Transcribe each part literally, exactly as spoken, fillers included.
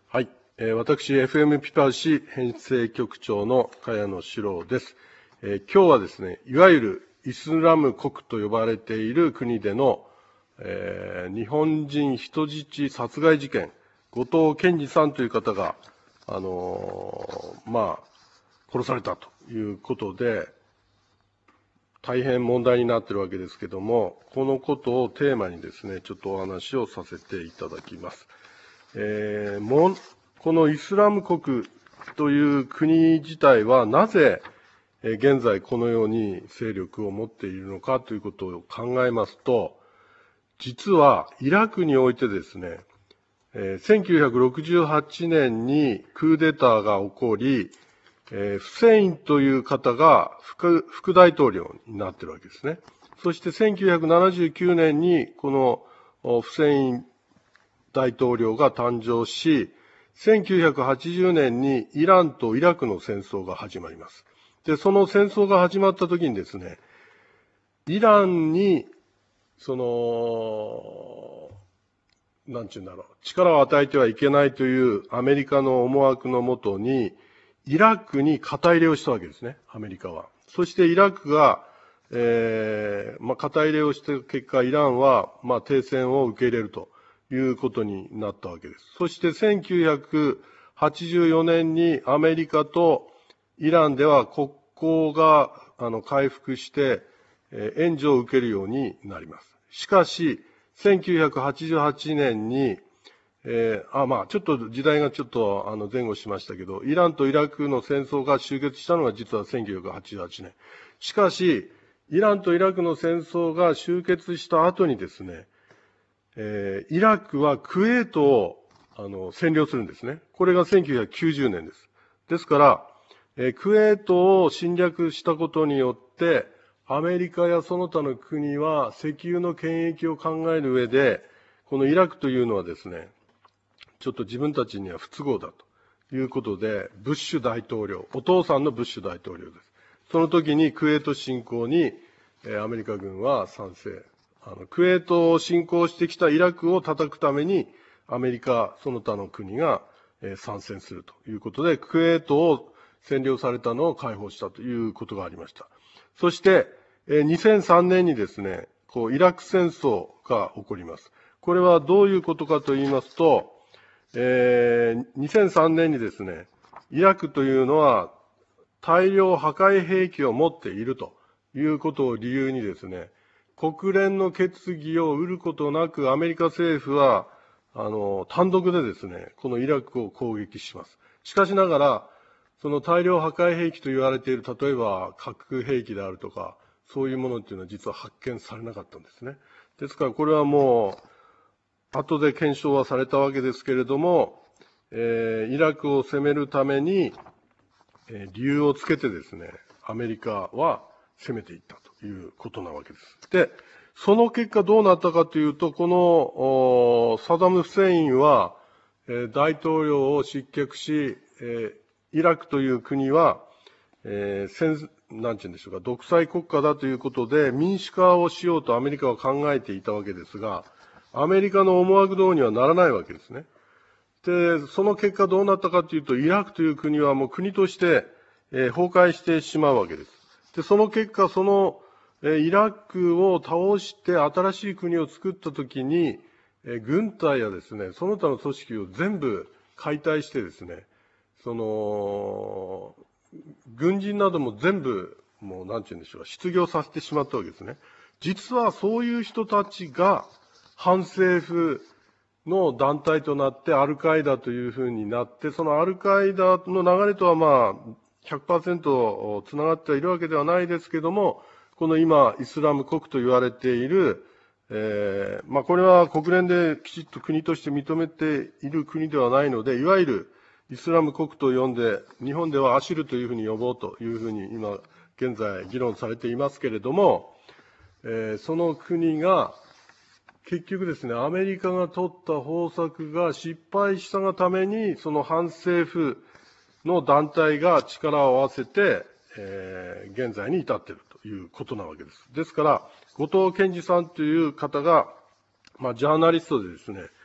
はい。えー、私、エフエム ピパウシ編成局長の茅野史郎です。えー、今日はですね、いわゆるイスラム国と呼ばれている国での、えー、日本人人質殺害事件、後藤健二さんという方が、あのー、まあ、殺されたということで、大変問題になっているわけですけれども、このことをテーマにですね、ちょっとお話をさせていただきます。えー、もこのイスラム国という国自体はなぜ現在このように勢力を持っているのかということを考えますと、実はイラクにおいてですね、せんきゅうひゃくろくじゅうはちねんにクーデターが起こり、フセインという方が 副, 副大統領になっているわけですね。そしてせんきゅうひゃくななじゅうきゅうねんにこのフセイン大統領が誕生し、せんきゅうひゃくはちじゅうねんにイランとイラクの戦争が始まります。で、その戦争が始まった時にですね、イランに、その、なんちゅうんだろう、力を与えてはいけないというアメリカの思惑のもとに、イラクに肩入れをしたわけですね、アメリカは。そしてイラクが、えー、まあ、肩入れをした結果、イランは、まあ、停戦を受け入れるということになったわけです。そしてせんきゅうひゃくはちじゅうよねんにアメリカとイランでは国交があの回復して、えー、援助を受けるようになります。しかし、せんきゅうひゃくはちじゅうはちねんに、えー、あ、まあ、ちょっと時代がちょっとあの前後しましたけど、イランとイラクの戦争が終結したのが実はせんきゅうひゃくはちじゅうはちねん。しかし、イランとイラクの戦争が終結した後にですね、えー、イラクはクウェートをあの占領するんですね。これがせんきゅうひゃくきゅうじゅうねんです。ですから、えー、クウェートを侵略したことによって、アメリカやその他の国は石油の権益を考える上で、このイラクというのはですね、ちょっと自分たちには不都合だということで、ブッシュ大統領、お父さんのブッシュ大統領です。その時にクウェート侵攻にアメリカ軍は賛成。あのクウェートを侵攻してきたイラクを叩くために、アメリカ、その他の国が参戦するということで、クウェートを占領されたのを解放したということがありました。そして、にせんさんねんにですね、こうイラク戦争が起こります。これはどういうことかと言いますと、えー、にせんさんねんにですね、イラクというのは大量破壊兵器を持っているということを理由にですね、国連の決議を得ることなくアメリカ政府は、あの、単独でですね、このイラクを攻撃します。しかしながら、その大量破壊兵器と言われている、例えば核兵器であるとか、そういうものっていうのは実は発見されなかったんですね。ですからこれはもう、後で検証はされたわけですけれども、えー、イラクを攻めるために、えー、理由をつけてですね、アメリカは攻めていったということなわけです。で、その結果どうなったかというと、このサダム・フセインは、えー、大統領を失脚し、えー、イラクという国は、えー、戦なんて言うんでしょうか、独裁国家だということで民主化をしようとアメリカは考えていたわけですが、アメリカの思惑通りにはならないわけですね。で、その結果どうなったかというと、イラクという国はもう国として、えー、崩壊してしまうわけです。で、その結果、その、えー、イラクを倒して新しい国を作ったときに、えー、軍隊やですね、その他の組織を全部解体してですね、その、軍人なども全部、もうなんて言うんでしょうか、失業させてしまったわけですね。実はそういう人たちが反政府の団体となってアルカイダというふうになって、そのアルカイダの流れとはまあ ひゃくパーセント つながっているわけではないですけども、この今イスラム国と言われている、えー、まあこれは国連できちっと国として認めている国ではないので、いわゆるイスラム国と呼んで、日本ではアシルというふうに呼ぼうというふうに今現在議論されていますけれども、えー、その国が結局ですね、アメリカが取った方策が失敗したがために、その反政府の団体が力を合わせて、えー、現在に至っているということなわけです。ですから、後藤健二さんという方が、まあ、ジャーナリストでですね、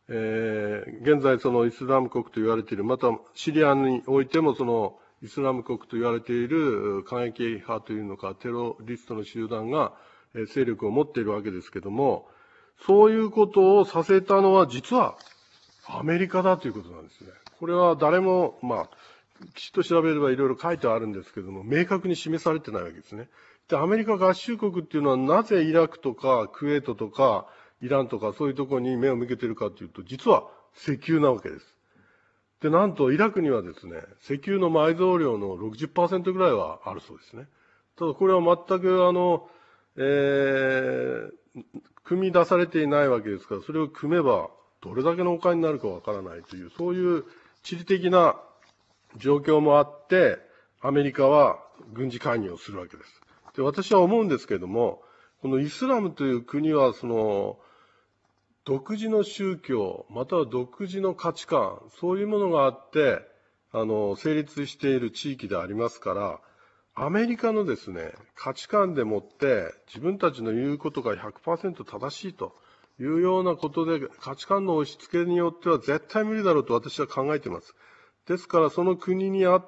えー、現在そのイスラム国と言われている、またシリアにおいてもそのイスラム国と言われている過激派というのか、テロリストの集団が勢力を持っているわけですけども、そういうことをさせたのは実はアメリカだということなんですね。これは誰も、まあ、きちっと調べればいろいろ書いてあるんですけども、明確に示されてないわけですね。で、アメリカ合衆国っていうのはなぜイラクとかクウェートとかイランとかそういうところに目を向けているかというと、実は石油なわけです。で、なんとイラクにはですね、石油の埋蔵量の ろくじゅっパーセント ぐらいはあるそうですね。ただこれは全くあの、えー、組み出されていないわけですから、それを組めばどれだけのお金になるかわからないという、そういう地理的な状況もあって、アメリカは軍事介入をするわけです。で、私は思うんですけれども、このイスラムという国は、その、独自の宗教、または独自の価値観、そういうものがあって、あの、成立している地域でありますから、アメリカのですね、価値観でもって自分たちの言うことが ひゃくパーセント 正しいというようなことで、価値観の押し付けによっては絶対無理だろうと私は考えています。ですからその国にあった、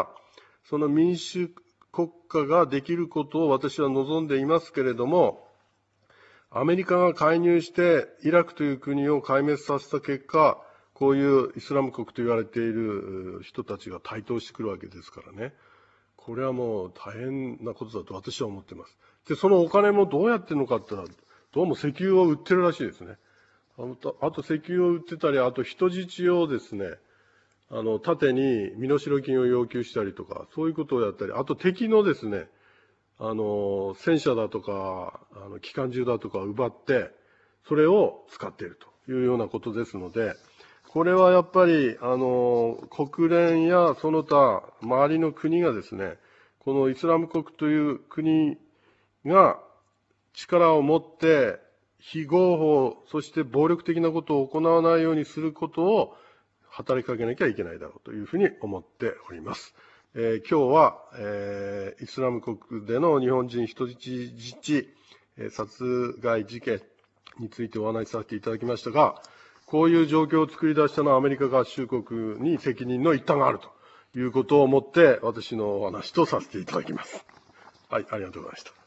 その民主国家ができることを私は望んでいますけれども、アメリカが介入してイラクという国を壊滅させた結果、こういうイスラム国と言われている人たちが台頭してくるわけですからね。これはもう大変なことだと私は思っています。で、そのお金もどうやってるのかって言ったら、どうも石油を売ってるらしいですね。あと、あと石油を売ってたり、あと人質をですね、あの、盾に身代金を要求したりとか、そういうことをやったり、あと敵のですね、あの、戦車だとか、あの、機関銃だとかを奪って、それを使っているというようなことですので、これはやっぱり、あの、国連やその他、周りの国がですね、このイスラム国という国が力を持って、非合法、そして暴力的なことを行わないようにすることを働きかけなきゃいけないだろうというふうに思っております。えー、今日は、えー、イスラム国での日本人人質自治、えー、殺害事件についてお話しさせていただきましたが、こういう状況を作り出したのはアメリカ合衆国に責任の一端があるということをもって、私のお話とさせていただきます。はい、ありがとうございました。